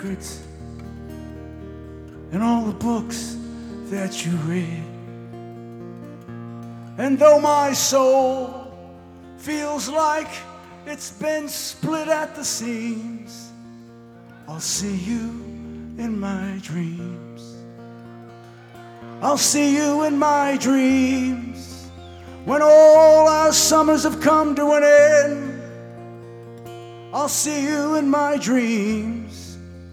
records and all the books that you read. And though my soul feels like it's been split at the seams, I'll see you in my dreams. I'll see you in my dreams when all our summers have come to an end. I'll see you in my dreams